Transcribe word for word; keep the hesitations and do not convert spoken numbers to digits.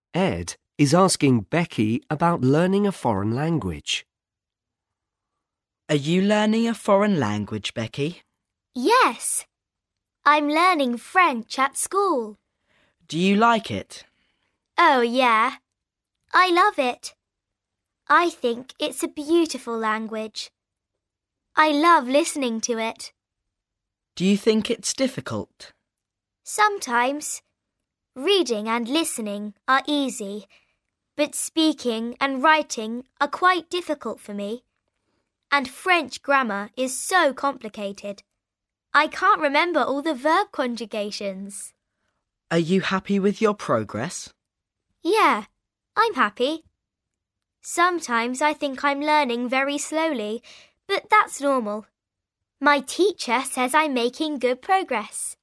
Ed is asking Becky about learning a foreign language. Are you learning a foreign language, Becky? Yes. I'm learning French at school. Do you like it? Oh, yeah. I love it. I think it's a beautiful language. I love listening to it. Do you think it's difficult? Sometimes. Reading and listening are easy, but speaking and writing are quite difficult for me. And French grammar is so complicated. I can't remember all the verb conjugations. Are you happy with your progress? Yeah, I'm happy. Sometimes I think I'm learning very slowly, but that's normal. My teacher says I'm making good progress.